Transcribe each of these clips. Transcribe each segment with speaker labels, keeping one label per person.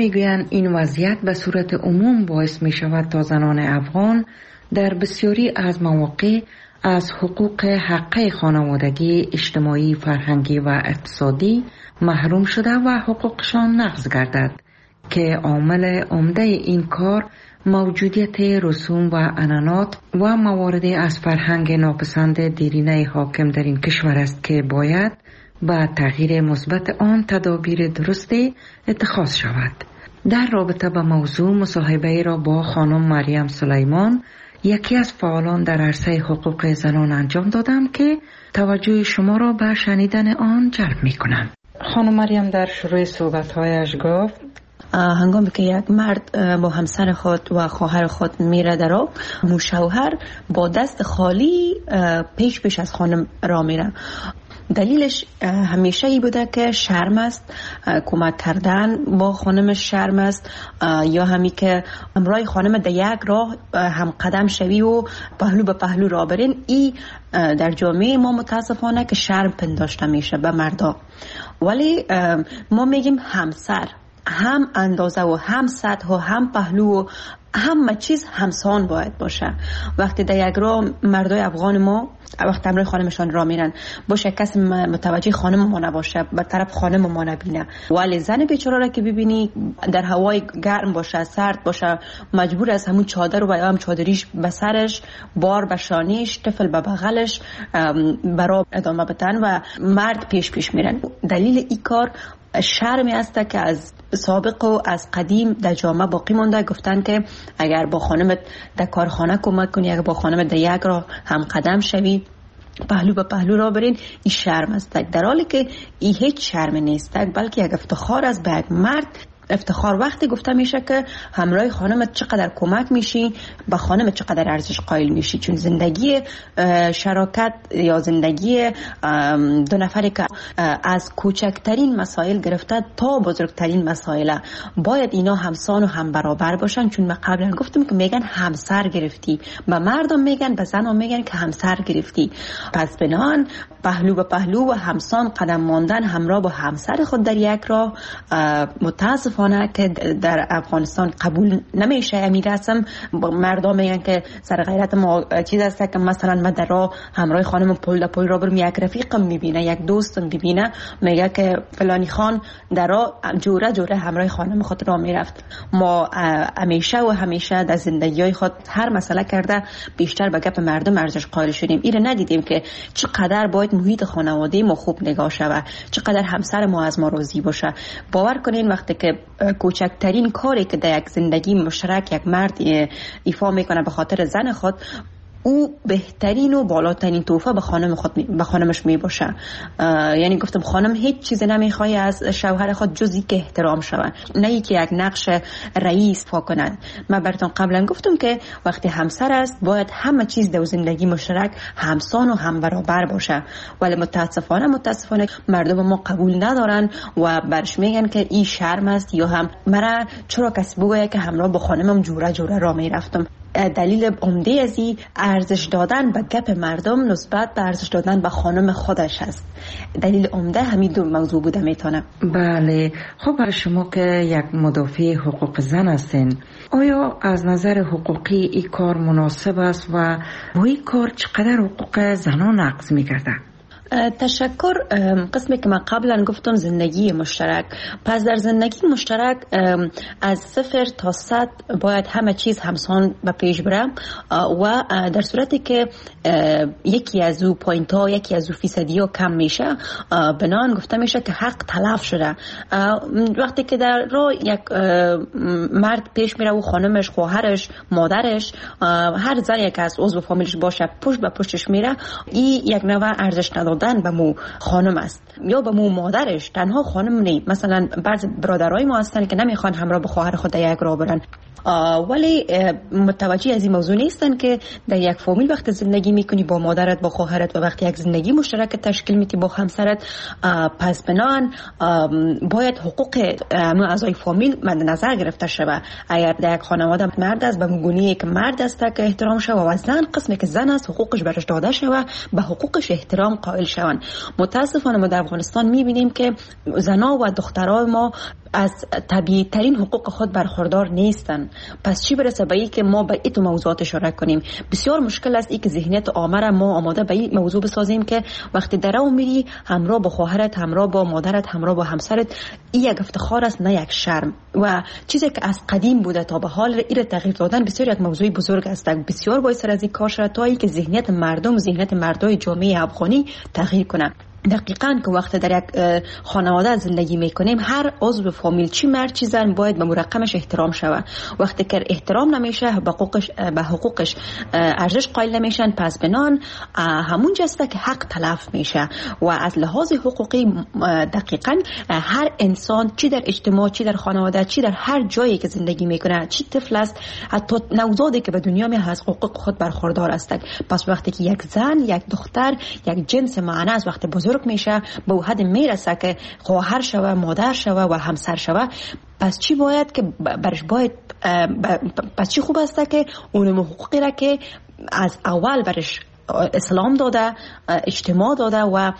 Speaker 1: میگویند این وضعیت به صورت عموم باعث می شود تا زنان افغان در بسیاری از مواقع از حقوق حقه خانوادگی، اجتماعی، فرهنگی و اقتصادی محروم شده و حقوقشان نقض گردد که عامل عمده این کار موجودیت رسوم و عنعنات و مواردی از فرهنگ ناپسند دیرینه حاکم در این کشور است که باید با تغییر مثبت آن تدابیر درستی اتخاذ شود. در رابطه با موضوع مصاحبه را با خانم مریم سلیمان، یکی از فعالان در عرصه حقوق زنان انجام دادم که توجه شما را به شنیدن آن جلب می کنم. خانم مریم در شروع صحبت‌هایش گفت
Speaker 2: هنگامی که یک مرد با همسر خود و خواهر خود میره در آب، شوهر با دست خالی پیش از خانم را میره. دلیلش همیشه ای بوده که شرم است، کمک کردن با خانمش شرم است، یا همی که همراه خانم در یک راه هم قدم شوی و پهلو به پهلو را برین. ای در جامعه ما متاسفانه که شرم پنداشته میشه به مردا. ولی ما میگیم همسر هم اندازه و هم سطح و هم پهلو و همه چیز همسان باید باشه. وقتی در یک راه مردای افغان ما وقتی همراه خانمشان را میرن باشه کسی متوجه خانم ما نباشه، به طرف خانم ما نبینه. ولی زن بیچاره را که ببینی در هوای گرم باشه، سرد باشه، مجبور است همون چادر و یا هم چادریش به سرش، بار به شانیش، طفل به بغلش برای ادامه بدن و مرد پیش میرن. دلیل این کار شرمی است که از سابق و از قدیم در جامعه باقی مونده. گفتن که اگر با خانمت در کارخانه کمک کنی، اگر با خانمت در یک راه هم قدم شوی، پهلو به پهلو را برین، این شرم است. در حالی که این هیچ شرم نیست، بلکه یک افتخار است به یک مرد. افتخار وقتی گفته میشه که همراه خانمت چقدر کمک میشی، با خانمت چقدر ارزش قائل میشی. چون زندگی شراکت یا زندگی دو نفری که از کوچکترین مسائل گرفته تا بزرگترین مسائل باید اینا همسان و هم برابر باشن. چون من قبلا گفتم که میگن همسر گرفتی، به مردم میگن، به زنان میگن که همسر گرفتی. پس بنان پهلو به پهلو و همسان قدم ماندن همراه با همسر خود در یک راه متاسفانه که در افغانستان قبول نمیشه. امیر رسم مردم میگن که سر غیرت ما چیز است که مثلا من در راه همراه خانم پل را برم، یک رفیقم میبینه، یک دوستم میبینه، میگه که فلانی خان در راه جوره همراه خانم خود را میرفت. ما همیشه در زندگی خود هر مسئله کرده بیشتر به گپ مردم ارزش قائل شدیم. این ندیدیم که چقدر باید محیط خانواده ما خوب نگاه شود، چقدر همسر ما از ما راضی باشه. باور کنین وقتی که کوچکترین کاری که در یک زندگی مشترک یک مرد ایفا میکنه به خاطر زن خود، او بهترین و بالاترین تحفه به خانمش میباشه. یعنی گفتم خانم هیچ چیز نمیخواد از شوهر خود جز که احترام شود، نه اینکه یک نقش رئیس ایفا کنند. من براتون قبلا گفتم که وقتی همسر است باید همه چیز در زندگی مشترک همسان و هم برابر باشه. ولی متاسفانه مردم ما قبول ندارن و برش میگن که این شرم است، یا هم مرا چرا کسی بگه که همراه با خانمم جوره را میرفتم. دلیل عمده از این ارزش دادن به گپ مردم نسبت به ارزش دادن به خانم خودش است. دلیل عمده همین دو موضوع بوده میتونه.
Speaker 1: بله. خب برای شما که یک مدافع حقوق زن هستین، آیا از نظر حقوقی این کار مناسب است و این کار چقدر حقوق زنان نقض می‌کرده؟
Speaker 2: تشکر. قسمی که من قبلا گفتم زندگی مشترک. پس در زندگی مشترک از 0 تا 100 باید همه چیز همسان به پیش بره و در صورتی که یکی از او پوینت ها، یکی از او فیصدی ها کم میشه، بنان گفته میشه که حق تلف شده. وقتی که در راه یک مرد پیش میره و خانمش، خواهرش، مادرش، هر زنی که از عضو فامیلش باشه پشت به پشتش میره، این یک نوع ارزش ندادن به مو خانم است یا به مو مادرش. تنها خانم نه، مثلا بعض برادرای ما هستن که نمیخوان همراه به خواهر خود یک راه برن، ولی متوجه از این موضوع نیستن که در یک فامیل وقت زندگی میکنی با مادرت، با خواهرت، و وقتی یک زندگی مشترک تشکیل میدی با همسرت، پس بنان باید حقوق اعضای فامیل مد نظر گرفته شود. اگر در یک خانواده مرد است، به گونه‌ای که مرد است که احترام شود، و زن قسمی که زن است حقوقش برش داده شود، به حقوقش احترام قائل شوند. متاسفانه ما در افغانستان میبینیم که زنا و دخترای ما از طبیعی ترین حقوق خود برخوردار نیستن. پس چی برسه به این که ما به این موضوعات اشاره کنیم؟ بسیار مشکل است این که ذهنیت عامه را ما آماده به این موضوع بسازیم که وقتی در راه میری همراه با خواهرت، همراه با مادرت، همراه با همسرت، این یک افتخار است نه یک شرم. و چیزی که از قدیم بوده تا به حال این تغییر دادن بسیار یک موضوع بزرگ است. بسیار باید سر از این کار شد تا که ذهنیت مردم، ذهنیت مردای جامعه افغانی تغییر کنه. دقیقاً که وقت در یک خانواده زندگی میکنیم هر عضو فامیل چی مرد چی زن باید به مرقمش احترام شود. وقتی که احترام نمیشه به حقوقش ارزش قائل نمیشن، پس بنان همون جسته که حق تلف میشه. و از لحاظ حقوقی دقیقاً هر انسان چی در اجتماع، چی در خانواده، چی در هر جایی که زندگی میکنه، چی طفل است، حتی نوزادی که به دنیا میاد از حقوق خود برخوردار است. پس وقتی که یک زن، یک دختر، یک جنس معنی از وقت بزرگ میشه به اون حد میرسه که خواهر شوه، مادر شوه و همسر شوه، پس چی باید که برش باید پس چی خوب است که اون حقوقی را که از اول برش اسلام داده، اجتماع داده و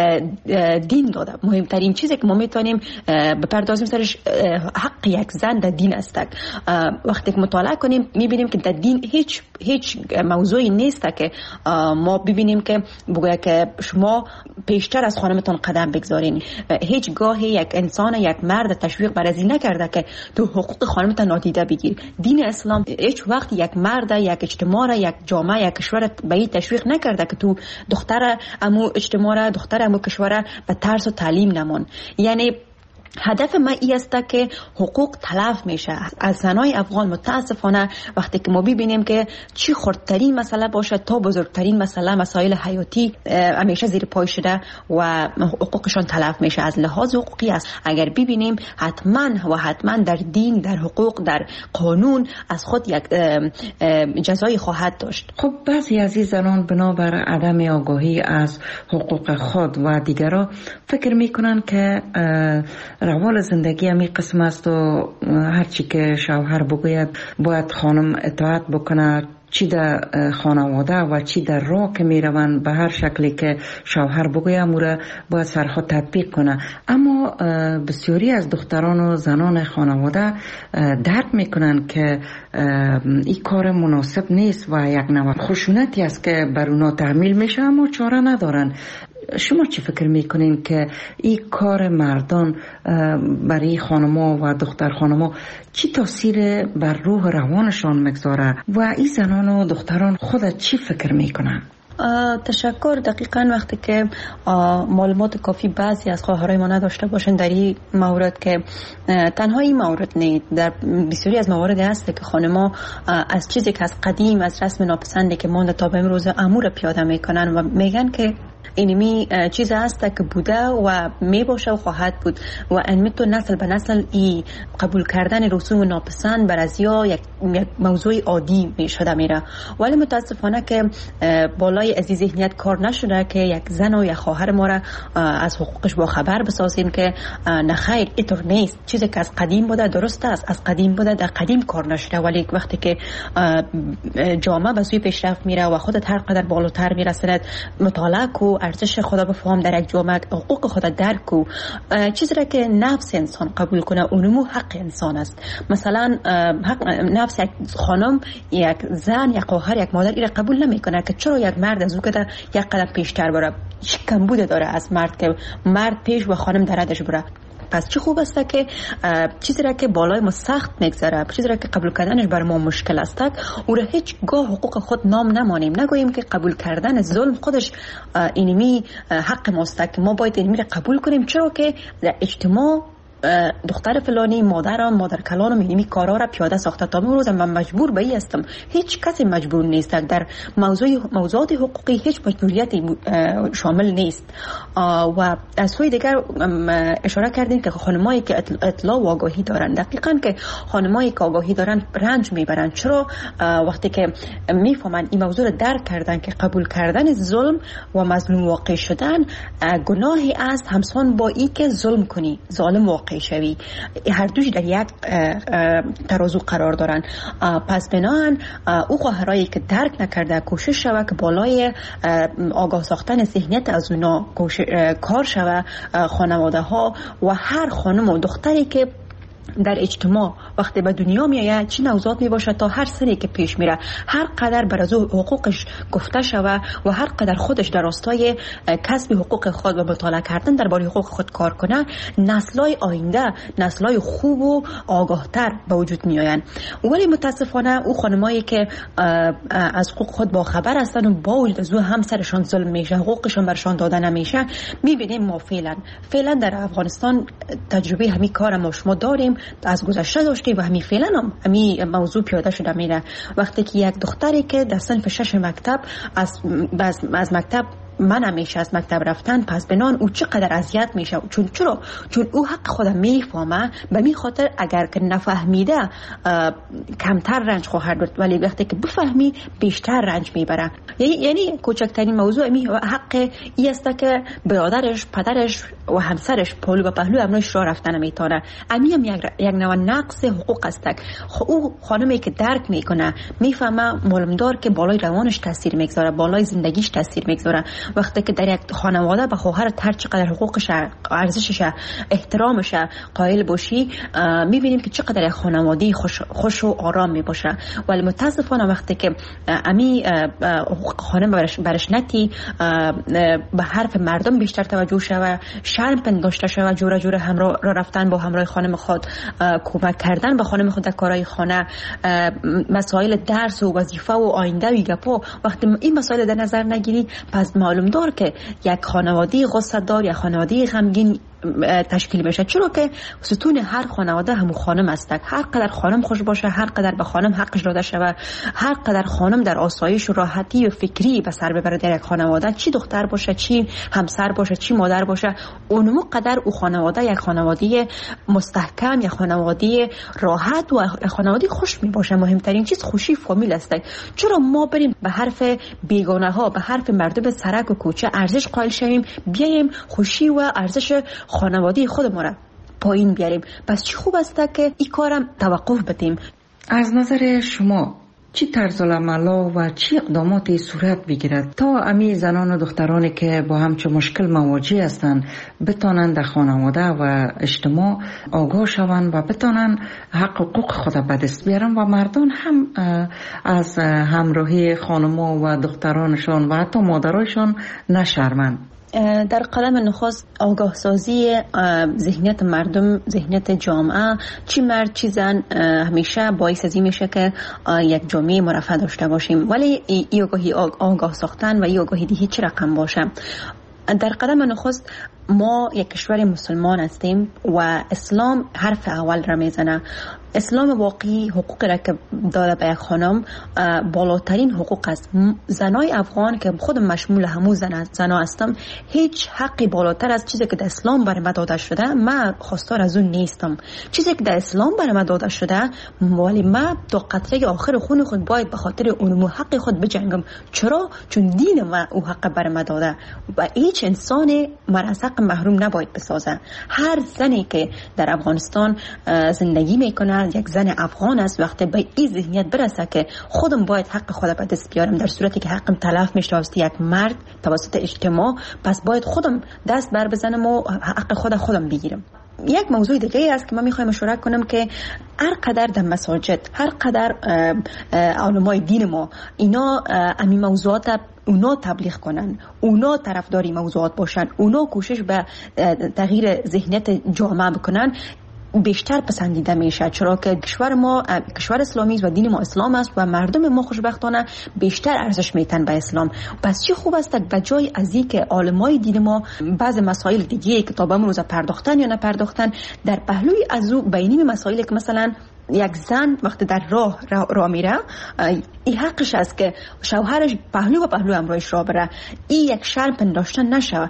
Speaker 2: دین داده. مهمترین چیزی که ما میتونیم بپردازیم سرش حق یک زن در دین است. وقتی که مطالعه کنیم میبینیم که در دین هیچ موضوعی نیست که ما ببینیم که بگویا که شما پیشتر از خانمتان قدم بگذارین. هیچ گاهی یک انسان، یک مرد تشویق بر از این نکرده که تو حقوق خانمتان نادیده بگیر. دین اسلام هیچ وقت یک مرد، یک اجتماع، یک جامعه، یک کشور به این تشویق نکرده که تو دختر امو اجتماع، دختر امو کشور به ترس و تعلیم نمون. یعنی هدف ما این است که حقوق تلف میشه از زنای افغان. متاسفانه وقتی که ما ببینیم که چی خردترین مسئله باشه تا بزرگترین مسائل حیاتی همیشه زیر پای شده و حقوقشان تلف میشه. از لحاظ حقوقی است اگر ببینیم حتما در دین، در حقوق، در قانون از خود یک جزایی خواهد داشت.
Speaker 1: خب بعضی از این زنان بنابر عدم آگاهی از حقوق خود و دیگران فکر میکنن که روال زندگی همی قسم است و هرچی که شوهر بگوید باید خانم اطاعت بکنه، چی در خانواده و چی در راه که می روند به هر شکلی که شوهر بگوید موره باید سرخود تطبیق کنه. اما بسیاری از دختران و زنان خانواده درک میکنن که این کار مناسب نیست و یک نوع خشونتی است که بر اونا تحمیل میشه، اما چاره ندارن. شما چی فکر میکنین که این کار مردان برای خانما و دختر خانما چی تاثیر بر روح روانشان میگذاره و این زنان و دختران خودت چی فکر میکنن؟
Speaker 2: تشکر. دقیقاً وقتی که معلومات کافی بعضی از خواهرای ما نداشته باشن در این مورد، که تنها این مورد نیست، در بسیاری از موارد هست که خانما از چیزی که از قدیم، از رسم ناپسندی که مونده تا به امروز امور پیاده میکنن و میگن که اینمی چیز هست که بوده و می باشه و خواهد بود و انمی تو نسل به نسل ای قبول کردن رسوم ناپسند بر از یک موضوع عادی می شده میره. ولی متاسفانه که بالای از ذهنیت کار نشده که یک زن و یک خواهر ما را از حقوقش با خبر بسازیم که نه خیر، اینطور نیست. چیزی که از قدیم بوده درست است، از قدیم بوده، در قدیم کار نشده. ولی وقتی که جامعه به سوی پیشرفت میره و خودت هر قدر بالاتر میرسند، مطالعه کو، ارزش خدا بفهم در یک جامعه، حقوق خدا درک کو، چیزی را که نفس انسان قبول کنه اونمو حق انسان است. مثلا حق نفس یک خانم، یک زن، یک خواهر، یک مادر این را قبول نمیکنه که چرا یک مرد از او که یک قدم پیشتر بره. چه کمبود داره از مرد که مرد پیش و خانم درش بره. پس چه خوب است که چیزی را که بالای ما سخت میگذره، چیزی را که قبول کردنش بر ما مشکل است، او را هیچگاه حقوق خود نام نمانیم. نگوییم که قبول کردن ظلم خودش اینمی حق ماست که ما باید اینمی را قبول کنیم، چرا که در اجتماع دختر فلانی، مادرم، مادر کلانم اینمی کارا را پیاده ساخته. تا امروز من مجبور به این هستم. هیچ کسی مجبور نیست. در موضوعات حقوقی هیچ مجبوریتی شامل نیست. و از سوی دیگر اشاره کردیم که خانمایی که اطلاع و آگاهی دارن، دقیقاً که خانمایی که آگاهی دارن رنج میبرن. چرا؟ وقتی که میفهمن این موضوع را درک کردن که قبول کردن ظلم و مظلوم واقع شدن گناهی است همسان با این که ظلم کنی، ظالم واقع شوی. هر دوش در یک ترازو قرار دارن. پس بناهن او خواهرایی که درک نکرده کوشش شوه که بالای آگاه ساختن ذهنیت از اونا کار شوه. خانواده ها و هر خانم و دختری که در اجتماع وقتی به دنیا میآید چی نوزاد می باشه تا هر سنی که پیش میره هر قدر بر از حقوقش گفته شوه و هر قدر خودش در راستای کسب حقوق خود و مطالعه کردن درباره حقوق خود کار کنه نسل‌های آینده نسل‌های خوب و آگاه‌تر به وجود میآیند. ولی متاسفانه او خانمایی که از حقوق خود با خبر هستند و با وجود از او همسرشان ظلم میشه حقوقشان برشان داده نمیشه میبینیم ما فعلا در افغانستان تجربه همین کار ما شما داریم از گذشته داشتیم و همین فعلا هم همین موضوع پیاده شده میره. وقتی که یک دختری که در صنف 6 مکتب از مکتب من همیشه از مکتب رفتن پس بنان او چقدر اذیت میشه چون او حق خودم میفهمه به می خاطر اگر که نفهمیده کمتر رنج خواهد داشت ولی وقتی که بفهمی بیشتر رنج میبره. یعنی کوچکترین موضوع می حق ای است که برادرش پدرش و همسرش پهلو به پهلو امروز راه رفتن میتونه امی هم یک نوع نقص حقوق است. او خانمی که درک میکنه میفهمه معلومدار که بالای روانش تاثیر میگذاره بالای زندگیش تاثیر میگذاره. وقتی که در یک خانواده به خواهرت هر چقدر حقوقش ارزشش احترامش قائل باشی میبینیم که چقدر یک خانواده خوش و آرام میباشه. ولی متاسفانه وقتی که امی حقوق خانم برش نتی به حرف مردم بیشتر توجه شوه شرم پنداشته شوه جوره همراه رفتن با همراه خانم خود کمک کردن به خانم خود در کارهای خانه مسائل درس و وظیفه و آینده و گپا وقتی این مسائل در نظر نگیری پس معلوم دار که یک خانواده غصه دار یا خانواده غمگین تشکیل بشه. چرا که ستون هر خانواده همون خانم است. هر قدر خانم خوش باشه هر قدر به خانم حقش داده شود هر قدر خانم در آسایش و راحتی و فکری به سر ببره در یک خانواده چی دختر باشه چی همسر باشه چی مادر باشه اونمو قدر او خانواده یک خانواده مستحکم یک خانواده راحت و یک خانواده خوش می باشه. مهمترین چیز خوشی فامیل است. چرا ما بریم به حرف بیگانه ها به حرف مردم سرک و کوچه ارزش قائل شویم بیایم خوشی و ارزش خانواده خود ما را پایین بیاریم؟ پس چی خوب است که این کارم توقف بدیم.
Speaker 1: از نظر شما چی طرز العمل و چی اقداماتی صورت بگیرد تا امی زنان و دخترانی که با همچون مشکل مواجه هستند بتانند در خانواده و اجتماع آگاه شوند و بتانند حقوق خود به دست بیارن و مردان هم از همراهی خانما و دخترانشان و حتی مادرایشان نشرمند؟
Speaker 2: در قدم نخست آگاه سازی ذهنیت مردم ذهنیت جامعه چی مرد چی زن همیشه باعث ازی میشه که یک جامعه مرفه داشته باشیم. ولی ای آگاه ساختن و ای آگاهی هیچ رقم باشه. در قدم نخست ما یک کشور مسلمان هستیم و اسلام حرف اول را میزنه. اسلام واقعی حقوق را که داده به یک خانم بالاترین حقوق است. زنای افغان که خود مشمول همون زنا هستم هیچ حقی بالاتر از چیزی که در اسلام برای من داده شده من خواستار از اون نیستم. چیزی که در اسلام برای من داده شده ولی من تا قطره آخر خون خود باید به خاطر اون حق خود بجنگم. چرا؟ چون دین ما او حق برای من داده و هیچ انسان مرزق محروم نباید بسازه. هر زنی که در افغانستان زندگی میکنه یک زن افغان است وقتی به این ذهنیت برسه که خودم باید حق خودم به دست بیارم در صورتی که حقم تلف میشه توسط یک مرد توسط اجتماع پس باید خودم دست بر بزنم و حق خودم بگیرم. یک موضوع دیگه است که من میخوایم مشورت کنم که هر قدر در مساجد هر قدر علمای دین ما اینا امی موضوعات اونا تبلیغ کنن اونا طرفداری موضوعات باشن اونا کوشش به تغییر ذهنیت جامعه بکنن بیشتر پسندیده میشه. چرا که کشور ما کشور اسلامی است و دین ما اسلام است و مردم ما خوشبختانه بیشتر ارزش میتن به اسلام. پس چه خوب است به جای از این که علمای دین ما بعض مسائل دیگه که تا به امروز پرداختن یا نپرداختن در پهلوی از او بینی مسائلی که مثلا یک زن وقتی در راه میره این حقش است که شوهرش پهلو و پهلو همراهش راه بره. این یک شرم پنداشتن نشه.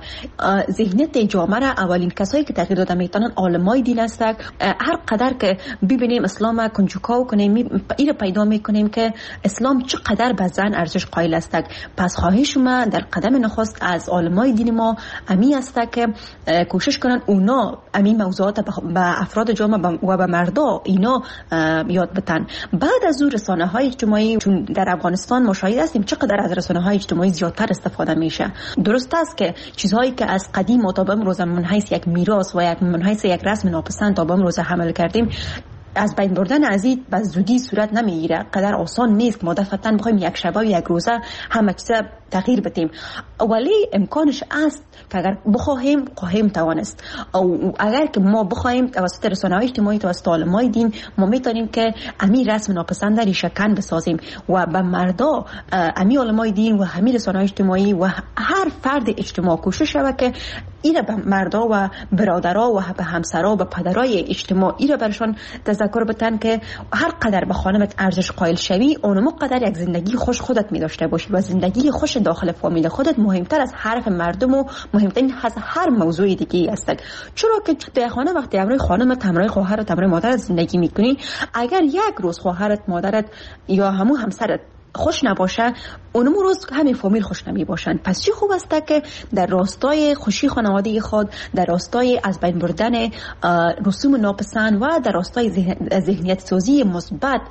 Speaker 2: ذهنیت جامعه را اولین کسایی که تغییر داده میتونن علمای دین هستند. هر قدر که ببینیم اسلام کنجکاو کنیم این پیدا میکنیم که اسلام چقدر به زن ارزش قائل است. پس خواهش ما در قدم نخست از علمای دین ما امی است که کوشش کنن اونا امی موضوعات به افراد جامعه و به مردا اینا یاد بتن. بعد از اون رسانه‌های اجتماعی، چون در افغانستان مشاهده هستیم چقدر از رسانه‌های اجتماعی زیادتر استفاده میشه. درست است که چیزهایی که از قدیم تا به امروز من حیث یک میراث و یک من حیث یک رسم ناپسند تا به امروز حمل کردیم، از بین بردن از این به زودی صورت نمیگیره. قدر آسان نیست که ما دفعتاً بخوایم یک شبه و یک روزه همه چیز تغییر بدیم، ولی امکانش است که اگر خواهیم توانست. او اگر که ما بخوایم توسط رسانه‌های اجتماعی، توسط علمای دین، ما میتونیم که امی رسم ناپسند را ریشه‌کن بسازیم و به مردا امی علمای دین و همین رسانه‌های اجتماعی و هر فرد اجتماع کوشش شود که اینا به مردا و برادرها و به همسرها و پدرای اجتماع اینا برشان تذکر بدن که هر قدر به خانمت ارزش قائل شوی، اونم قدر یک زندگی خوش خودت می داشته باشی و زندگی خوش داخل فامیل خودت مهمتر از حرف مردم و مهمتر از هر موضوع دیگه است. چرا که در خانه وقتی امروی خانمت، امروی خواهرت، امروی مادرت زندگی میکنی، اگر یک روز خواهرت، مادرت یا همون همسرت خوش نباشه، اونم روز همین فامیل خوش نمی باشن. پس چی خوب است که در راستای خوشی خانواده خود، در راستای از بین بردن رسوم ناپسند و در راستای ذهنیت سازی مثبت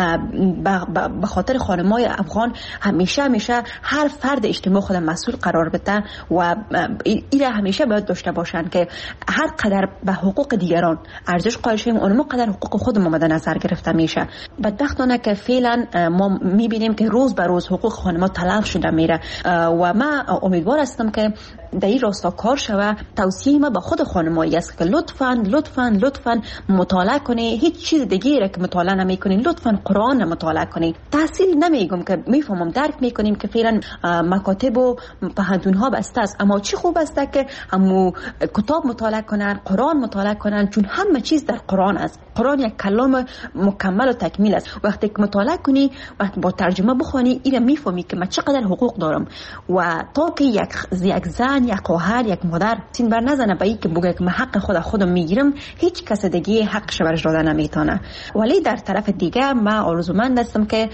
Speaker 2: به خاطر خانمای افغان همیشه هر فرد اجتماع خود مسئول قرار بده و اینا همیشه باید داشته باشن که هر قدر به حقوق دیگران ارزش قائل شویم، اونم قدر حقوق خودمون مد نظر گرفته میشه. بدبختانه که فعلا ما میبینیم که روز به روز حقوق خانم‌ها تلف شده میره و من امیدوار هستم که در این راستا کار شوه. توصیه ما به خود خانمایی است که لطفاً مطالعه کنید. هیچ چیز دیگه را که مطالعه نمی‌کنید، لطفاً قرآن مطالعه کنید. تحصیل نمیگم که میفهمم، درک میکنیم که فعلا مکاتب و پهنتون‌ها بسته است، اما چی خوب است که همو کتاب مطالعه کنن، قرآن مطالعه کنن، چون همه چیز در قرآن است. قرآن یک کلام مکمل و تکمیل است. وقتی که مطالعه کنی، وقتی با ترجمه بخونی، اینا میفهمی که من چقدر حقوق دارم و تا که یک زن، یک خواهر، یک مادر سین بر نزنه به این که بگه که من حق خودم میگیرم، هیچ کس دیگه حقش برش داده نمیتونه. ولی در طرف دیگه من آرزومند هستم که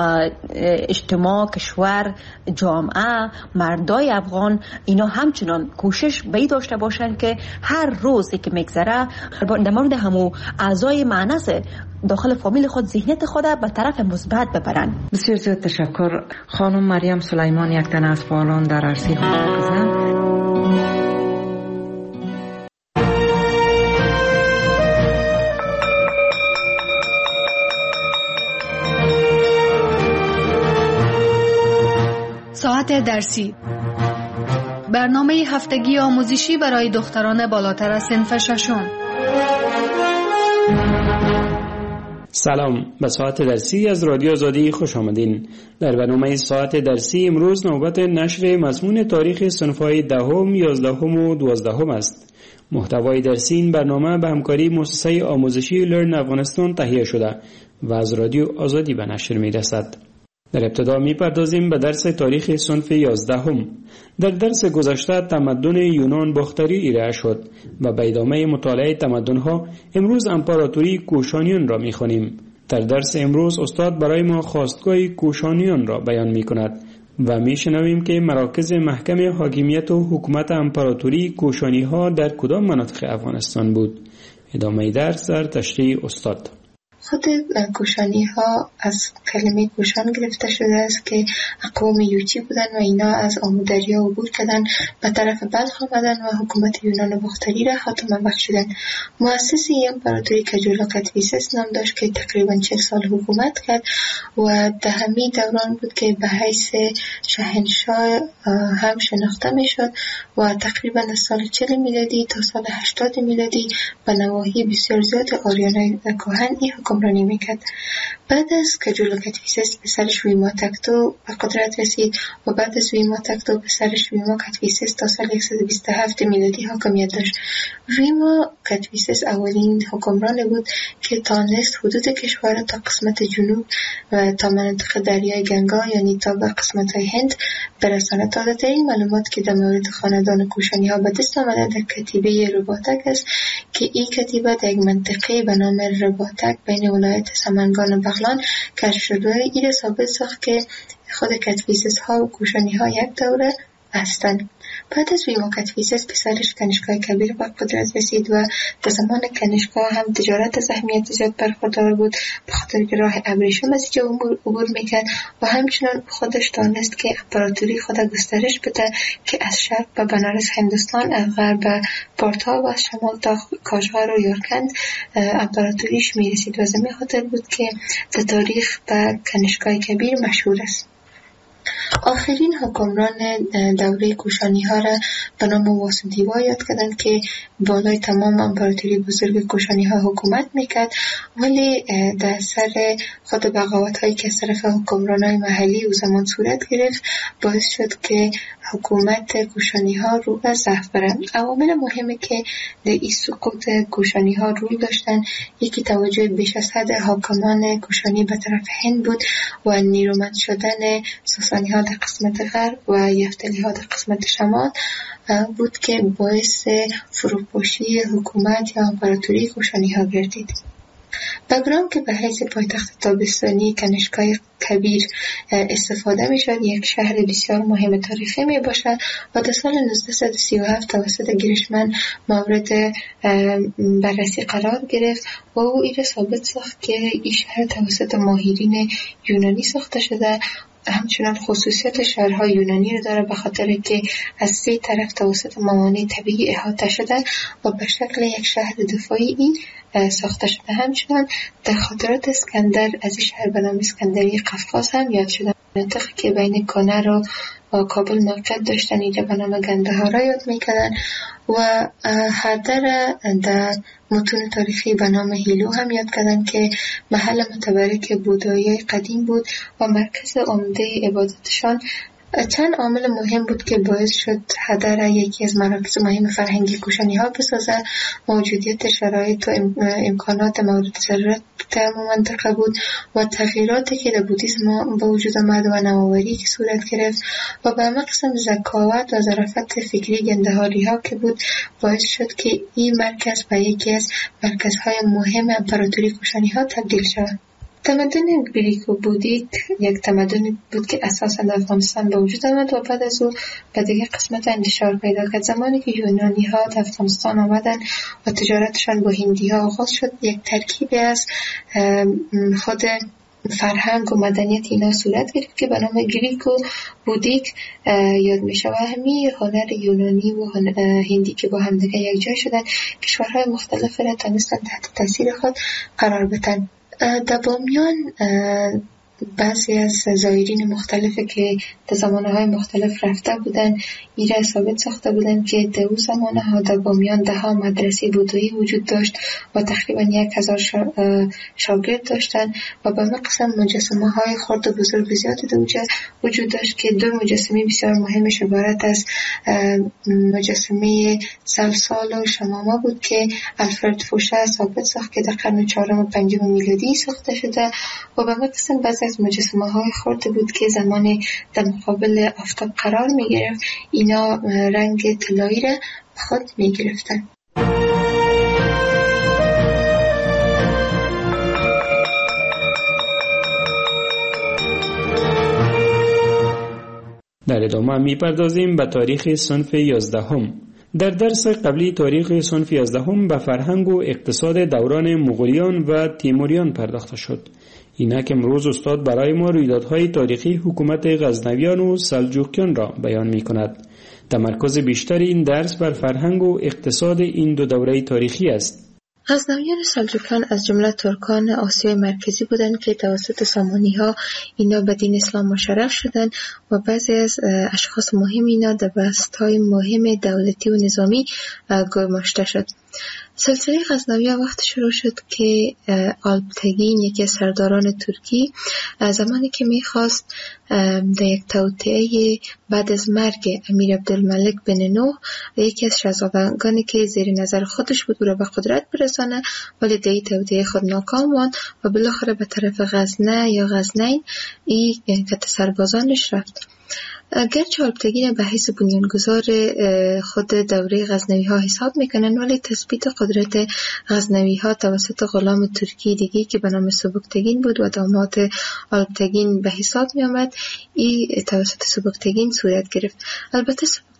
Speaker 2: اجتماع، کشور، جامعه، مردای افغان اینا همچنان کوشش به داشته باشن که هر روزی که میگذره در مورد همو اعضای معنس داخل فامیل خود ذهنیت خود به طرف مثبت ببرن.
Speaker 1: بسیار زیاد تشکر خانم مریم سلیمان، یک تن از فعالان در عرصه حقوق زن.
Speaker 3: ساعت درسی، برنامه هفتگی آموزشی برای دختران بالاتر از صنف ششم.
Speaker 4: سلام، به ساعت درسی از رادیو آزادی خوش آمدین. در برنامه ساعت درسی امروز نوبت نشر مضمون تاریخ صنف‌های 10، 11 و 12 است. محتوای درسی این برنامه به همکاری مؤسسه آموزشی لرن افغانستان تهیه شده و از رادیو آزادی به نشر می‌رسد. در ابتدا می‌پردازیم به درس تاریخ صنف 11. در درس گذشته تمدن یونان باختری ارائه شد و به ادامه مطالعه تمدن‌ها امروز امپراتوری کوشانیان را می‌خوانیم. در درس امروز استاد برای ما خواستگاه کوشانیان را بیان می‌کند و می‌شنویم که مراکز محکم حاکمیت و حکومت امپراتوری کوشانی‌ها در کدام مناطق افغانستان بود. ادامه درس در تشریح استاد.
Speaker 5: خود کوشانی ها از کلمه کوشان گرفته شده است که اقوام یوچی بودن و اینا از آمودریا عبور کردن به طرف بلخ آمدن و حکومت یونان باختری را خاتمه بخشیدن. مؤسس این امپراتوری کجولا کدفیسس نام داشت که تقریبا 40 سال حکومت کرد و در همین دوران بود که به حیث شاهنشاه هم شناخته می شد و تقریبا از سال 40 میلادی تا سال 80 میلادی به نواحی بسیار زیاد آریانای کهن این حکمرانی میکرد. بعد از کجولا کدفیسس پسرش ویما تکتو به قدرت رسید و بعد از ویما تکتو پسرش ویما کدفیسس تا سال 127 میلادی حاکمیت داشت. ویما کدفیسس اولین حکمران بود که تانست حدود کشور تا قسمت جنوب و تا مناطق دریای گنگا یعنی تا به قسمت های هند برساند. تازه‌ترین معلومات که در مورد خاندان کوشانی ها به دست آمده در کتیبه رباطک است که این کتیبه در یک منطقه به نام رباطک بین ولایت سمنگان و بغلان کشف شد و این ثابت ساخت که خود کدفیسس ها و کوشانی ها یک دوره هستند. بعد از ویموکتویسس پسرش کنیشکای کبیر به قدرت رسید و در زمان کنیشکا هم تجارت از اهمیت زیاد برخوردار بود، به خاطر که راه ابریشم از اینجا عبور میکرد و همچنان خودش دانست که امپراتوری خود گسترش بده که از شرق به بنارس هندوستان، از غرب به پارتا و از شمال تا کاشغر و یارکند امپراتوریش میرسید و زمین خاطر بود که در تاریخ به کنیشکای کبیر مشهور است. آخرین حکمران دوره کوشانی ها را به نام واسودیوا یاد کردند که بالای تمام امپراتوری بزرگ کوشانی ها حکومت میکرد، ولی در سر خود بغاوت هایی که از طرف حکمران های محلی او زمان صورت گرفت باعث شد که حکومت کوشانی ها رو به ضعف برند. عوامل مهمی که در این سقوط کوشانی ها رول داشتن، یکی توجه بیش از حد حاکمان کوشانی به طرف هند بود و نیرومند شدن ساسانی ها در قسمت غرب و یفتلی ها در قسمت شمال بود که باعث فروپاشی حکومت یا امپراتوری کوشانی ها گردید. بگرام که به حیث پایتخت تابستانی کنیشکای کبیر استفاده می شد، یک شهر بسیار مهم تاریخی می باشد و در سال 1937 توسط گیرشمن مورد بررسی قرار گرفت و او این ثابت ساخت که این شهر توسط ماهرین یونانی ساخته شده. همچنان خصوصیت شهرهای یونانی رو داره به خاطر که از 3 طرف توسط موانع طبیعی احاطه شده و به شکل یک شهر دفاعی ساخته شده. همچنان در خاطرات اسکندر از این شهر به نام اسکندری قفقاز هم یاد شده. منطقه که بین کانر و کابل موقعیت داشتن اینجا به نام گندهارا یاد میکردن و هردر در متون تاریخی به نام هیلو هم یاد کردن که محل متبرک بودایی قدیم بود و مرکز عمده عبادتشان. چند عامل مهم بود که باعث شد هدر یکی از مراکز مهم فرهنگی کوشانی ها بسازه. موجودیت شرایط و امکانات مورد ضرورت در منطقه بود و تغییراتی که در بودیسم به وجود آمد و نوآوری که صورت گرفت و به همه قسم ذکاوت و ظرافت فکری گندهاری ها که بود باعث شد که این مرکز به یکی از مرکزهای مهم امپراتوری کوشانی ها تبدیل شد. تمدن گریک و بودیک یک تمدن بود که اساساً در افغانستان به وجود آمد و بعد از او به دیگر قسمت انتشار پیدا کرد. زمانی که یونانی ها در افغانستان آمدن و تجارتشان با هندی ها آغاز شد، یک ترکیبی از خود فرهنگ و مدنیت اینا صورت گرفت که به نام گریک و بودیک یاد می شود. همین هنر یونانی و هندی که با هم دیگر یک جای شدن، کشورهای مختلف را تونستن تحت تاثیر خود قرار بدن. در بامیان بعضی از زائرین مختلفه که در زمانهای مختلف رفته بودن ایره ثابت ساخته بودن که در اون زمانها در بامیان 10 مدرسه بودایی وجود داشت و تقریبا 1000 شاگرد داشتن و به مقصد مجسمه های خرد و بزرگ زیادی در اونجا وجود داشت که 2 مجسمه بسیار مهمش عبارت از مجسمه سلسال و شمامه بود که الفرد فوشه ثابت ساخت که در قرن 4 و 5 میلادی ساخته شده و به مقصد بعضی از مجسمه های خرد بود که زمان در مقابل آفتاب قرار می گرفت اینا رنگ طلایی را خود می گرفتن.
Speaker 4: در ادامه می پردازیم به تاریخ صنف 11. در درس قبلی تاریخ صنف 11 به فرهنگ و اقتصاد دوران مغولیان و تیموریان پرداخته شد. اینک امروز استاد برای ما رویدادهای تاریخی حکومت غزنویان و سلجوقیان را بیان می کند. تمرکز بیشتر این درس بر فرهنگ و اقتصاد این 2 دوره تاریخی است.
Speaker 2: غزنویان و سلجوقیان از جمله ترکان آسیای مرکزی بودند که توسط سامانی ها اینا به دین اسلام مشرف شدند و بعضی از اشخاص مهم اینا در بست‌های مهم دولتی و نظامی گماشته شد. سلسله غزنویان وقت شروع شد که آلپتگین یکی از سرداران ترکی زمانی که میخواست در یک توطئه بعد از مرگ امیر عبدالملک بن نوح یکی از شاهزادگانی که زیر نظر خودش بود او را به قدرت برسانه، ولی در این توطئه خود ناکام ماند و بالاخره به طرف غزنه یا غزنین این کت سربازانش رفت. گرچه آلپتگین به حیث بنیانگذار خود دوره غزنوی ها حساب میکنن، ولی تثبیت قدرت غزنوی ها توسط غلام ترکی دیگه که به نام سبکتگین بود و داماد آلپتگین به حساب می آمد، این توسط سبکتگین صورت گرفت. البته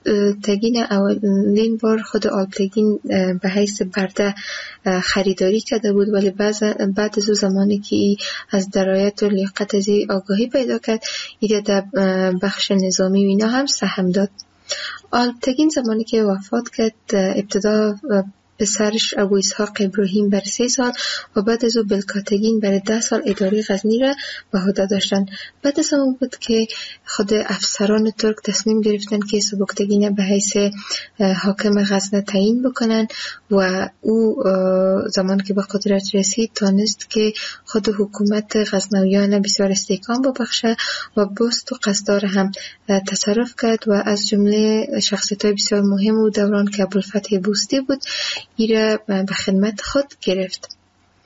Speaker 5: آلپتگین اولین بار خود آلپتگین به حیث برده خریداری کرده بود، ولی بعد از زمانی که از درایت و لیاقت از آگاهی پیدا کرد، ایده در بخش نظامی و اینا هم سهم داد. آلپتگین زمانی که وفات کرد، ابتدا پسرش ابو اسحاق ابراهیم بر 3 سال و بعد از او بلکاتگین بر 10 سال اداره غزنی را به عهده داشتند. بعد از اون بود که خود افسران ترک تصمیم گرفتند که سبکتگین به حیث حاکم غزنه تعیین بکنند و او زمانی که به قدرت رسید تانست که خود حکومت غزنویان بسیار استحکام ببخشه و بست و قصدار هم تصرف کرد و از جمله شخصیت‌های بسیار مهم و دوران که ابوالفتح بوستی بود ایره به خدمت خود گرفت.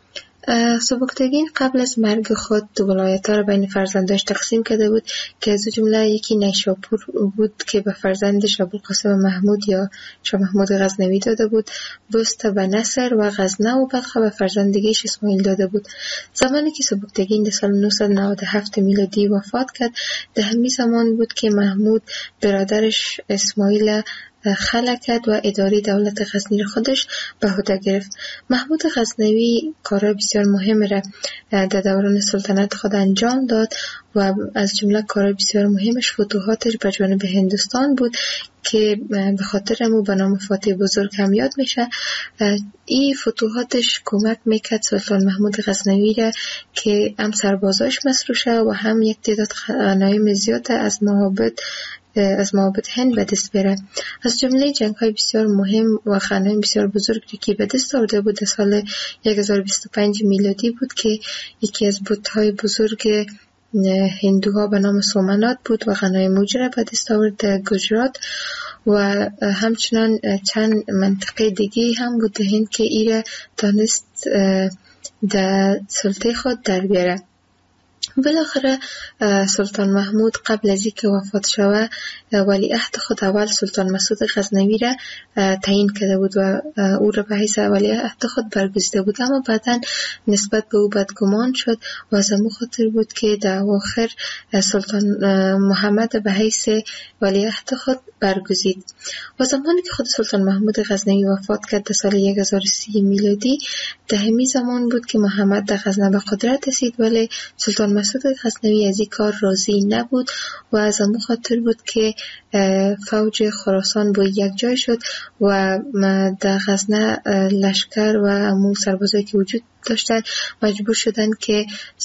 Speaker 5: سبکتگین قبل از مرگ خود ولایت‌ها را بین فرزنداش تقسیم کرده بود که از جمله یکی نیشاپور بود که به فرزندش ابوالقاسم محمود یا شاه محمود غزنوی داده بود، بست به نصر و غزنه و بلخ به فرزندگیش اسماعیل داده بود. زمانی که سبکتگین در سال 997 میلادی وفات کرد، در همین زمان بود که محمود برادرش اسماعیل خلع کرد و اداره دولت غزنی را خودش به عهده گرفت. محمود غزنوی کارهای بسیار مهم را در دوران سلطنت خود انجام داد و از جمله کارهای بسیار مهمش فتوحاتش به جانب هندوستان بود که به خاطر امو به نام فاتح بزرگ هم یاد میشه. این فتوحاتش کمک میکرد سلطان محمود غزنوی را که هم سربازاش مسروشه و هم یک تعداد غنایم زیاد از معابد هند به دست بره. از جمله جنگ‌های بسیار مهم و غنایم بسیار بزرگی که به دست آورده بود در سال 1025 میلادی بود که یکی از بت‌های بزرگ هندوها به نام سومنات بود و غنایم موجه را به دست آورد در گجرات و همچنان چند منطقه دیگه هم بود در هند که ایره دانست در سلطه خود در بیاره. بالاخره سلطان محمود قبل از اینکه وفات شود ولیعهد خود اول سلطان مسعود غزنوی را تعیین کرده بود و او را به حیث ولیعهد خود برگزیده بود، اما بعدا نسبت به او بدگمان شد و از همون خاطر بود که در اواخر سلطان محمد به حیث ولیعهد خود برگزید. و زمانی که خود سلطان محمود غزنوی وفات کرد در سال 1030 میلادی، در همین زمان بود که محمد در غزنه به قدرت رسید، ولی سلطان مسعود غزنوی از این کار راضی نبود و از همون خاطر بود که فوج خراسان با یک جای شد و در غزنه لشکر و همون سربازایی که وجود داشتن مجبور شدن که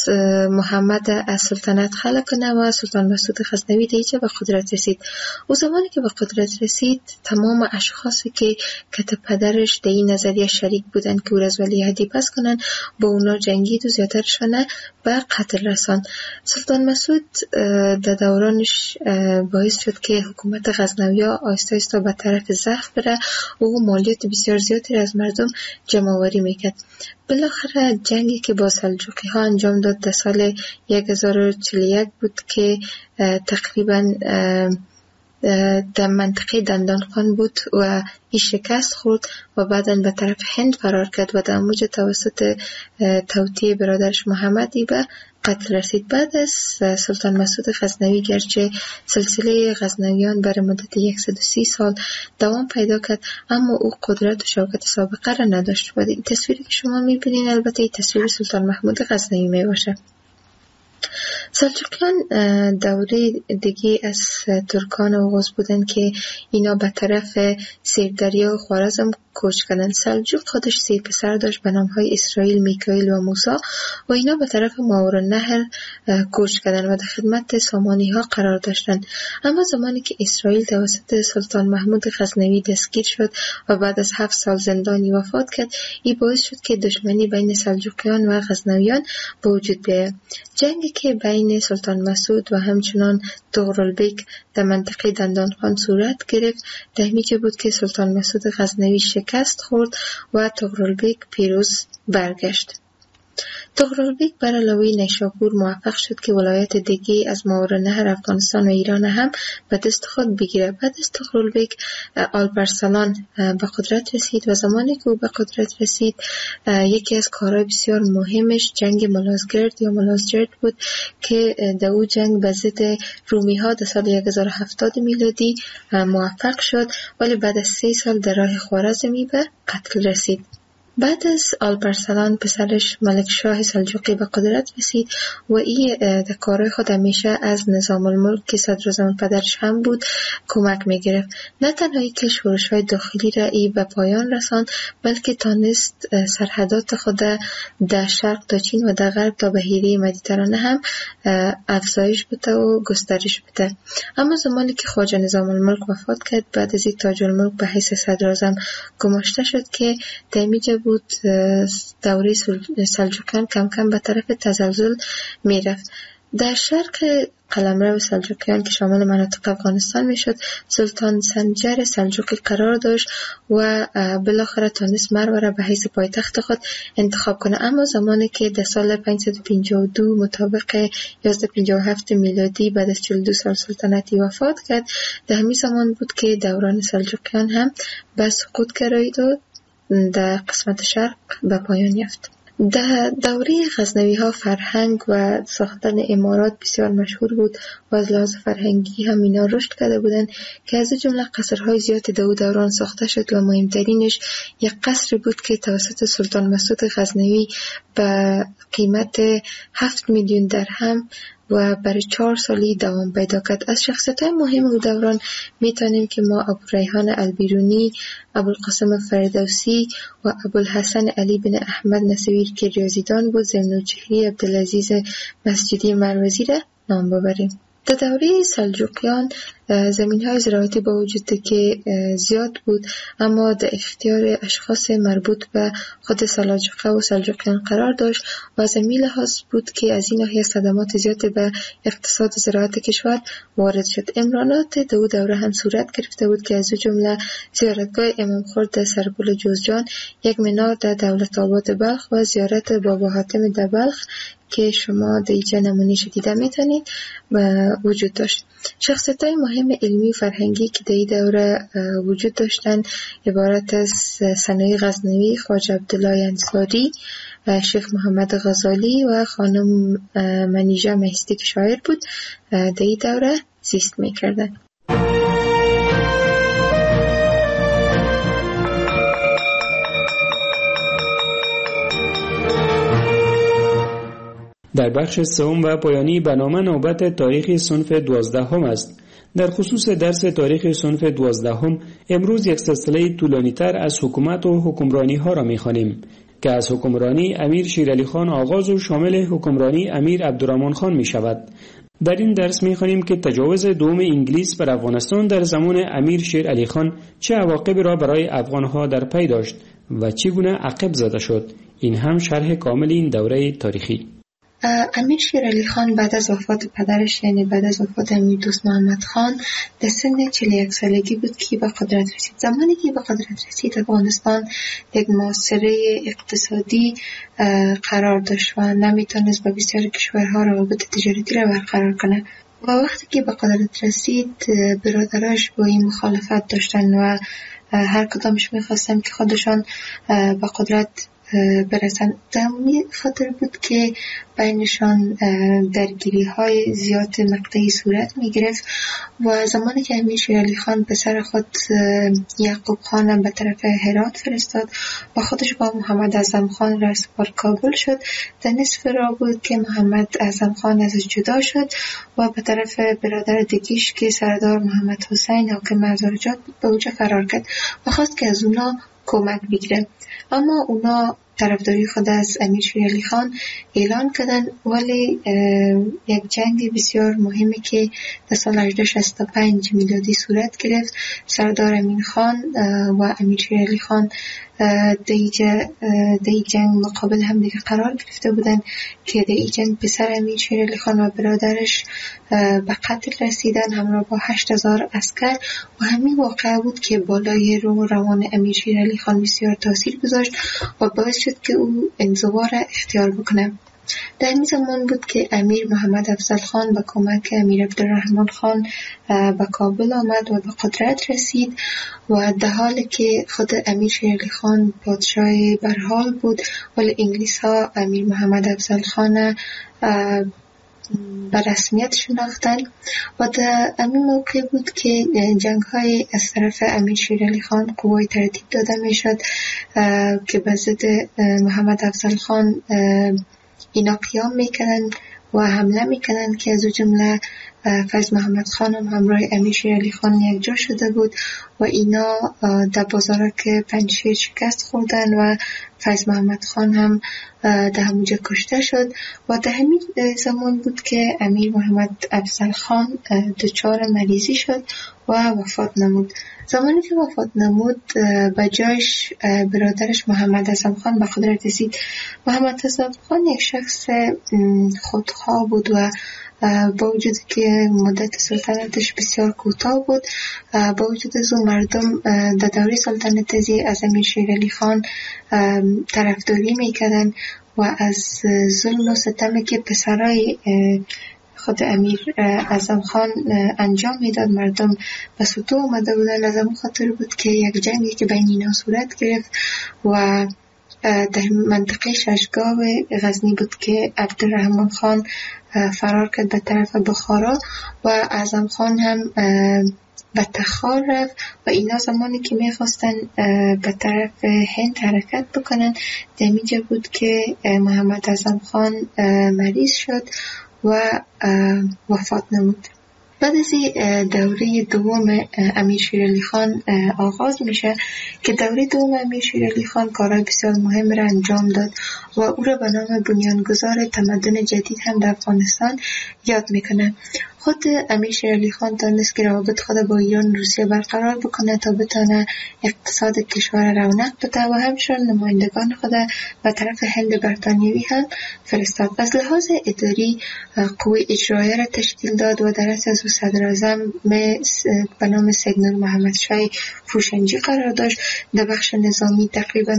Speaker 5: محمد از سلطنت خلع کنه و سلطان مسعود غزنوی دیگه به قدرت رسید. او زمانی که به قدرت رسید تمام اشخاصی که کت پدرش در این نظریه شریک بودن که او را از ولیعهدی پس کنن با اونا جنگید و زیادترشانه به قتل رسان. سلطان مسعود در دورانش باعث شد که حکومت غزنوی‌ها آهسته آهسته به طرف ضعف بره و او مالیات بسیار زیادی از مردم جمع‌آوری میکرد. بالاخره جنگی که با سلجوقی ها انجام داد در سال 1041 بود که تقریبا در منطقه دندانخان بود و این شکست خورد و بعداً به طرف هند فرار کرد و در موج توسط توطئه برادرش محمدی به قتل رسید. بعد از سلطان مسعود غزنوی گرچه سلسله غزنویان بر مدت 130 سال دوام پیدا کرد، اما او قدرت و شوکت سابقه را نداشت و این تصویری که شما میبینین البته این تصویر سلطان محمود غزنوی میباشه. سلجوقیان دوره دیگه از ترکان آغاز بودن که اینا به طرف سیردریا و خوارزم کوچ کردن. سلجوق خودش 3 پسر داشت به نامهای اسرائیل، میکائیل و موسی و اینا به طرف ماورالنهر کوچ کردن و در خدمت سامانی ها قرار داشتن. اما زمانی که اسرائیل توسط سلطان محمود غزنوی دستگیر شد و بعد از 7 سال زندانی وفات کرد، این باعث شد که دشمنی بین سلجوقیان و غزنویان به وجود بیاید. جنگی که بین سلطان مسعود و همچنان طغرالبیک در منطقه دندانخان صورت گرفت، در همینجا بود که سلطان مسعود غزنوی شکست خورد و طغرالبیک پیروز برگشت. تغرل بیگ بر علاوه نیشابور موفق شد که ولایت دیگه از ماورالنهر افغانستان و ایران هم به دست خود بگیره. بعد از تغرل بیگ آلپارسلان به قدرت رسید و زمانی که او به قدرت رسید یکی از کارهای بسیار مهمش جنگ ملازگرد یا ملازجرد بود که در او جنگ به ضد رومی ها در سال 1070 میلادی موفق شد، ولی بعد از 3 سال در راه خوارزمی به قتل رسید. بعد از آلپارسلان پسرش ملک شاه سلجوقی به قدرت رسید و این در کارهای خود همیشه از نظام الملک که صدراعظم پدرش هم بود کمک میگرفت. نه تنها که شورش‌های داخلی را ای به پایان رساند، بلکه تانست سرحدات خود در شرق تا چین و در غرب تا بحیره مدیترانه هم افزایش بده و گسترش بده. اما زمانی که خواجه نظام الملک وفات کرد، بعد از این تاج الملک به حیث صدراعظم گماشته شد که دمیجه بود دوره سلجوقیان کم کم به طرف تزلزل می رفت. در شرق قلمرو سلجوقیان که شامل مناطق افغانستان می شد، سلطان سنجر سلجوقی قرار داشت و بالاخره تانست مرو را به حیث پایتخت خود انتخاب کنه. اما زمانی که در سال 552 مطابق 1157 میلادی بعد از 42 سال سلطنتی وفات کرد، در همین زمان بود که دوران سلجوقیان هم به سقوط گرایید و در قسمت شرق به پایان یافت. در دوره غزنوی ها فرهنگ و ساختن امارات بسیار مشهور بود و از لحاظ فرهنگی هم اینا رشد کرده بودند که از جمله قصرهای زیاد در دوران ساخته شد و مهمترینش یک قصر بود که توسط سلطان مسعود غزنوی به قیمت 7 میلیون درهم و برای 4 سالی دوام پیدا کرد. از شخصیت‌های مهم او دوران میتونیم که ما ابوریحان البیرونی، ابوالقاسم فردوسی و ابوالحسن علی بن احمد نصیری که ریاضیدان بود، ضمن‌الجوهری عبدالعزیز مسجدی مروزی را نام ببریم. در دوره سلجوقیان زمین‌های زراعتی با وجود که زیاد بود، اما در اختیار اشخاص مربوط به خود سلاجقه و سلجوقیان قرار داشت و از این لحاظ بود که از این ناحیه صدمات زیاد به اقتصاد و زراعت کشور وارد شد. امرانات در او دوره هم صورت گرفته بود که از جمله زیارتگاه امام خرد در سرپل جوزجان، یک منار در دولت آباد بلخ و زیارت بابا حاتم در بلخ که شما در اینجا نمونه‌اش دیده میتونید وجود داشت. شخصیت‌های مهم علمی و فرهنگی که در این دوره وجود داشتن عبارت از ثنایی غزنوی، خواجه عبدالله انصاری، شیخ محمد غزالی و خانم منیژه مهستی که شاعر بود در این دوره زیست میکردن.
Speaker 4: در بخش سوم و پایانی برنامه نوبت تاریخ صنف 12 است. در خصوص درس تاریخ صنف 12 امروز یک سلسله طولانی‌تر از حکومت و حکمرانی ها را می‌خوانیم که از حکمرانی امیر شیرعلی خان آغاز و شامل حکمرانی امیر عبدالرحمن خان می شود. در این درس می‌خوانیم که تجاوز دوم انگلیس بر افغانستان در زمان امیر شیرعلی خان چه عواقبی را برای افغان‌ها در پی داشت و چگونه عقب زده شد. این هم شرح کامل این دوره تاریخی.
Speaker 5: امیر شیرعلی خان بعد از وفات پدرش، یعنی بعد از وفات امیر دوست محمد خان، در سن 41 سالگی بود که به قدرت رسید. زمانی که به قدرت رسید افغانستان یک معاصره اقتصادی قرار داشت و نمیتونست با بسیار کشورها روابط تجارتی را برقرار کنه و وقتی که به قدرت رسید برادراش با این مخالفت داشتن و هر کدامش میخواستن که خودشان به قدرت برسن. دمی خاطر بود که بینشان درگیری های زیاد مقطعی صورت می گرفت و زمانی که امیر شیرعلی خان پسر خود یعقوب خان به طرف هرات فرستاد و خودش با محمد اعظم خان را سپار کابل شد، در نصف راه بود که محمد اعظم خان ازش جدا شد و به طرف برادر دیگیش که سردار محمد حسین حاکم مزارجات بود به اوجه فرار کرد و خواست که از اونا کمک بگیره. اما اونا طرفداری خود از امیر شیرعلی خان اعلان کردن، ولی یک جنگ بسیار مهمی که در سال 1865 میلادی صورت گرفت، سردار امین خان و امیر شیرعلی خان دی جنگ مقابل هم دیگه قرار گرفته بودن که دی جنگ پسر امیر شیر علی خان و برادرش به قتل رسیدن همراه با 8000 عسکر و همین واقعه بود که بالای روان امیر شیر علی خان بسیار تاثیر گذاشت و باعث شد که او انزوا را اختیار بکنه. در این زمان بود که امیر محمد افضل خان با کمک امیر عبدالرحمن خان به کابل آمد و به قدرت رسید و در حالی که خود امیر شیر علی خان پادشاه برحال بود ولی انگلیس ها امیر محمد افضل خان به رسمیت شناختن و در همین موقع بود که جنگ های از طرف امیر شیر علی خان قوای ترتیب داده می شد که به ضد محمد افضل خان اینا قیام میکنن و حمله میکنن که از جمله فیض محمد خان هم همراه امیر شیر علی خان یک جا شده بود و اینا در بازارک پنجشیر شکست خوردن و فیض محمد خان هم در همونجا کشته شد و در همین زمان بود که امیر محمد افضل خان دچار مریضی شد و وفات نمود. زمانی که وفات نمود به جایش برادرش محمد اعظم خان به قدرت رسید. محمد اعظم خان یک شخص خودخواه بود و با وجود که مدت سلطنتش بسیار کوتاه بود با وجود از اون مردم در دوره سلطنت از امیر شیر علی خان طرفداری میکردن و از ظلم و ستمی که پسرای خود امیر اعظم خان انجام میداد مردم به سطوح اومده بودن. از اون خاطر بود که یک جنگی که بین اینا صورت گرفت و در منطقه ششگاه غزنی بود که عبدالرحمن خان فرار کرد به طرف بخارا و اعظم خان هم به تخار رفت و اینا زمانی که میخواستن به طرف هند حرکت بکنن در اینجا بود که محمد اعظم خان مریض شد و وفات نمود. بعد از دوره دوم امیر شیر علی خان آغاز میشه که دوره دوم امیر شیر علی خان کارهای بسیار مهم را انجام داد و او را به نام بنیانگذار تمدن جدید هم در افغانستان یاد میکنه. خود امیر شیر علی خان دانست که روابط خود با ایران و روسیه برقرار بکنه تا بتونه اقتصاد کشور رونق بده و همچنین نمایندگان خود به طرف هند برطانیوی هم فرستاد. از لحاظ اداری قوه اجرایه را تشکیل داد و در از صدراعظم به نام سید نور محمد شاه فروشنجی قرار داشت. در بخش نظامی تقریبا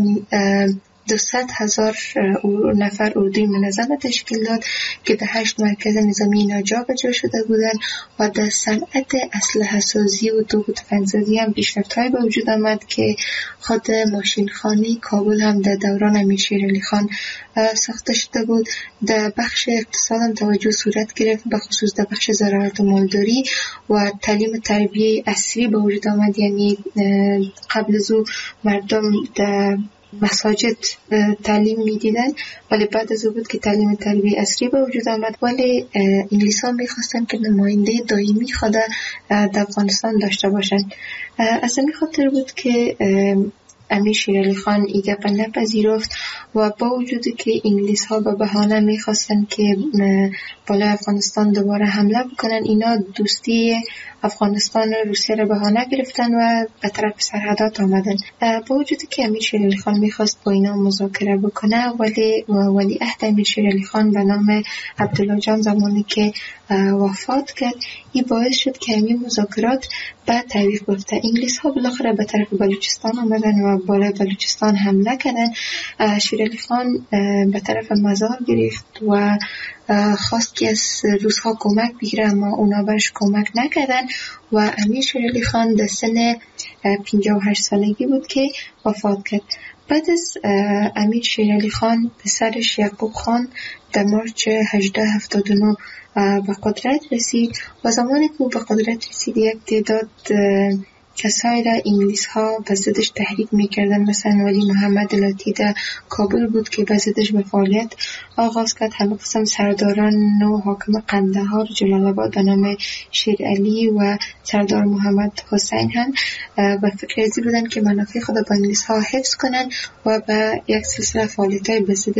Speaker 5: 200,000 نفر اردوی منظم تشکیل داد که به 8 مرکز نظامی اینا جابجا شده بودند و در صنعت اسلحه سازی و توپ و تفنگ‌سازی هم پیشرفت‌های به وجود آمد که خود ماشینخانه کابل هم در دوران امیر شیر علی خان ساخته شده بود. در بخش اقتصاد هم توجه صورت گرفت به خصوص در بخش زراعت و مالداری و تعلیم تربیه عصری به وجود آمد. یعنی قبل از او مردم در مساجد تعلیم میدیدن ولی بعد از او بود که تعلیم تربیه عصری به وجود آمد. ولی انگلیس ها میخواستن که نماینده دائمی خود در افغانستان داشته باشن. از این خاطر بود که امیر شیر علی خان ایده پا نپذیرفت و با وجودی که انگلیس ها به بهانه میخواستن که بالای افغانستان دوباره حمله بکنن اینا دوستی افغانستان و روسیه را بهانه گرفتن و به طرف سرحدات آمدن. با وجودی که امیر شیر علی خان میخواست با اینا مذاکره بکنه ولی عهد امیر شیر علی خان به نام عبدالله جان زمانی که وفات کرد این باعث شد که همین مذاکرات به تعویق بیفته. انگلیس ها بالاخره به طرف بلوچستان آمدن و بالای بلوچستان حمله کردن. شیر علی خان به طرف مزار گرفت و خواست که از روس‌ها کمک بگیره اما اونا برش کمک نکردن و امیر شیر علی خان در سن 58 سالگی بود که وفات کرد. بعد از امیر شیر علی خان پسرش یعقوب خان در مارچ 1879 به قدرت رسید و زمانی که به قدرت رسید یک تعداد کسایی را انگلیس ها به ضدش تحریک میکردن. مثلا ولی محمد لاتی در کابل بود که به ضدش به فعالیت آغاز کرد. همه قسم سرداران و حاکم قندهار جلال آباد به نام شیر علی و سردار محمد حسین هم به فکر ازی بودن که منافع خود با انگلیس ها حفظ کنن و به یک سلسله فعالیت های به ضد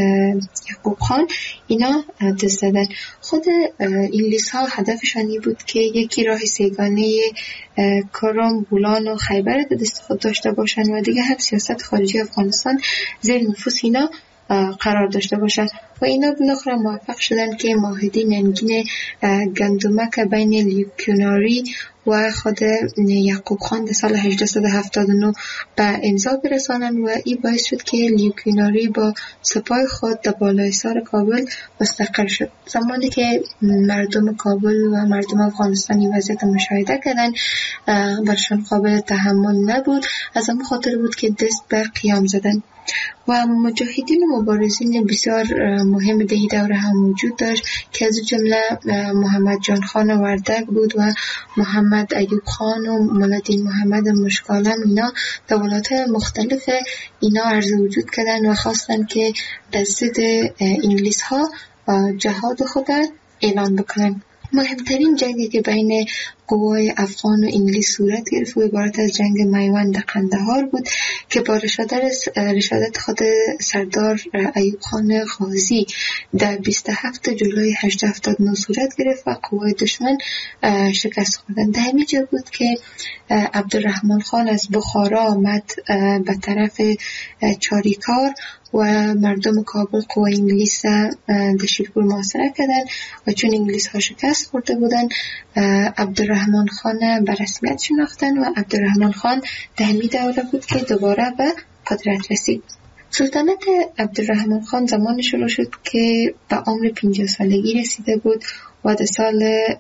Speaker 5: یعقوب خان اینا دست زدن. خود انگلیس ها هدفشانی بود که یکی راه سیگانه کرم، بولان و خیبر در دست خود داشته باشند و دیگه هم سیاست خارجی افغانستان زیر نفوذ اینا قرار داشته باشد و اینا بالاخره موفق شدن که معاهده ننگین گندمک بین لیوکیوناری و خود یعقوب خان در سال 1879 به امضا برسانند و این باعث شد که لیوکیوناری با سپاه خود در بالای سر کابل مستقر شد. زمانی که مردم کابل و مردم افغانستانی وضعیت مشاهده کردن برشان قابل تحمل نبود، از همون خاطر بود که دست به قیام زدن و مجاهدین و مبارزین بسیار مهم در این دوره هم وجود داشت که از جمله محمد جان خان وردک بود و محمد ایوب خان و مولادین محمد مشکالم. اینا در ولایت‌های مختلف اینا عرض وجود کردن و خواستن که در ضد انگلیس ها جهاد خود اعلان بکنن. مهمترین جنگی که بین قوای افغان و انگلیس صورت گرفت و عبارت از جنگ میوند قندهار بود که با رشادت خود سردار ایوب خان غازی در 27 جولای 1879 صورت گرفت و قوای دشمن شکست خوردند. در همین جا بود که عبدالرحمن خان از بخارا آمد به طرف چاریکار و مردم کابل قوای انگلیس در شیرپور محاصره کردند و چون انگلیس ها شکست خورده بودند عبدالرحمن خان به رسمیت شناختن و عبدالرحمن خان در همین دوره بود که دوباره به قدرت رسید. سلطنت عبدالرحمن خان زمان شروع شد که به عمر 50 سالگی رسیده بود و در سال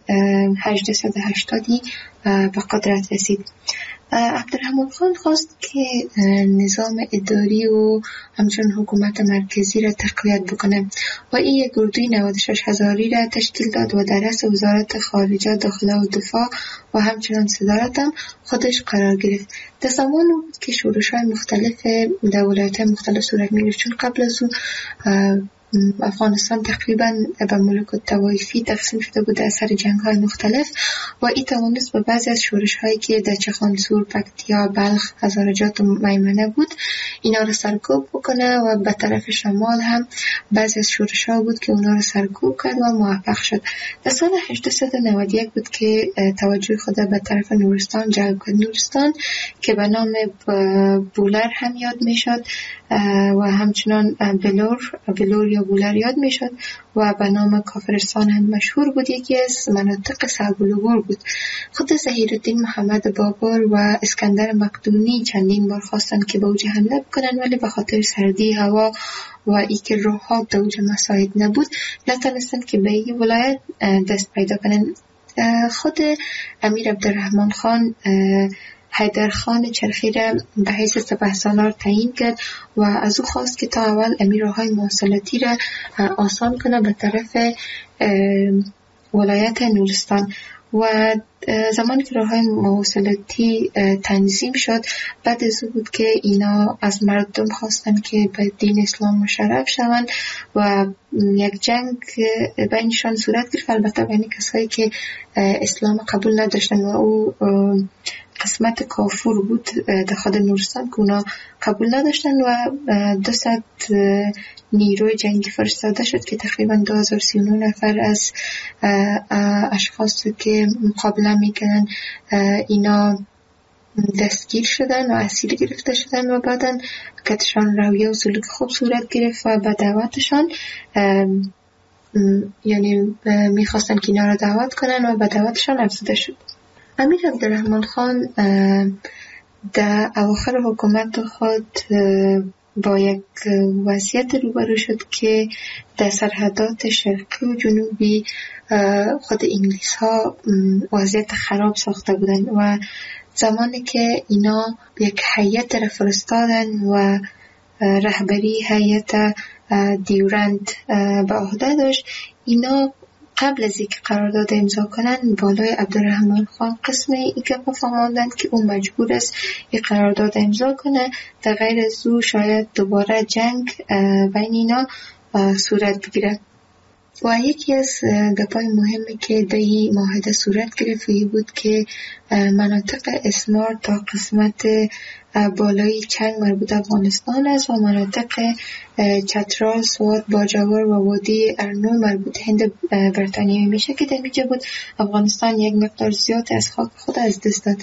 Speaker 5: 1880 به قدرت رسید. عبدالرحمن خان خواست که نظام اداری و همچنین حکومت مرکزی را تقویت بکنه و این یک اردوی 96,000 را تشکیل داد و در رأس وزارت خارجه، داخله و دفاع و همچنین صدارت هم خودش قرار گرفت. در زمان بود که شورش‌های مختلف در ولایت‌های مختلف صورت می‌گرفت، چون قبل از او افغانستان تقریبا به ملوک الطوایفی تقسیم شده بود در سر جنگ‌های مختلف و این توانست به بعضی از شورش‌هایی که در چخانسور، پکتیا، بلخ، هزارجات و میمنه بود اینا را سرکوب بکنه و به طرف شمال هم بعضی از شورش‌ها بود که اونا را سرکوب کرد و موفق شد. در سال 1891 بود که توجه خود به طرف نورستان جلب کرد. نورستان که به نام بولر هم یاد میشد و همچنان بلور یا بولر یاد میشد و به نام کافرستان هم مشهور بود. یکی از مناطق صعب العبور بود. خود ظهیرالدین محمد بابر و اسکندر مقدونی چندین بار خواستند که به اوج حمله بکنن، ولی به خاطر سردی هوا و ای که راه‌ها به اوج مساعد نبود نتونستند که به این ولایت دست پیدا کنن. خود امیر عبدالرحمن خان حیدر خان چرخی را به حیث سپهسالار تعیین کرد و از او خواست که تا اول امیرهای مواصلاتی را آسان کنه به طرف ولایت نورستان و زمانی که راه‌های مواصلاتی تنظیم شد بعد از او بود که اینا از مردم خواستن که به دین اسلام مشرف شوند و یک جنگ بینشان صورت گرفت، البته بین کسایی که اسلام قبول نداشتن و او قسمت کافور بود در خود نورستان که اونا قبول نداشتن و 200 نیروی جنگی فرستاده شد که تقریبا 2039 نفر از اشخاص که مقابله میکنن اینا دستگیر شدن و اسیر گرفته شدن و بعدن کتشان رویه و سلوک خوب صورت گرفت و به دعوتشان یعنی میخواستن که اینا را دعوت کنن و به دعوتشان افزوده شد. امیر عبدالرحمن خان در اواخر حکومت خود با یک وضعیت روبرو شد که در سرحدات شرقی و جنوبی خود انگلیس ها وضعیت خراب ساخته بودن و زمانی که اینا یک هیئت را فرستادن و رهبری هیئت دیورند به عهده داشت، اینا قبل از اینکه قرارداد امضا کنن بالای عبدالرحمن خان قسم این که فهماندند که اون مجبور است این قرارداد امضا کنه، در غیر از او شاید دوباره جنگ بین اینا صورت بگیره. و یکی از گپای مهمی که در این معاهده صورت گرفت بود که مناطق اسمار تا قسمت بالای چنگ مربوط افغانستان است و مناطق چترال، سوات، باجوار و وادی ارنو مربوط هند بریتانیایی میشه که در اینجا بود افغانستان یک مقدار زیاد از خاک خود از دست داد.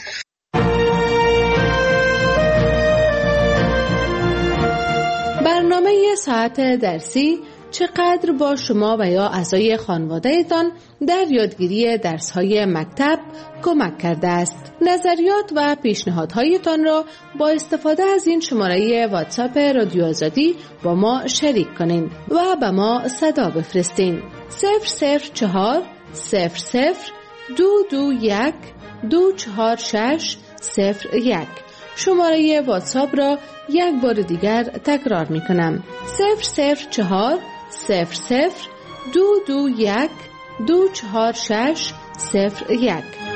Speaker 3: برنامه ساعت درسی چقدر با شما و یا اعضای خانواده‌تان در یادگیری درس‌های مکتب کمک کرده است. نظریات و پیشنهادهایتان را با استفاده از این شماره واتساپ رادیو آزادی با ما شریک کنین و به ما صدا بفرستین. 004 00 221 246 01. شماره واتساپ را یک بار دیگر تکرار می کنم. 004 00 221 246 01.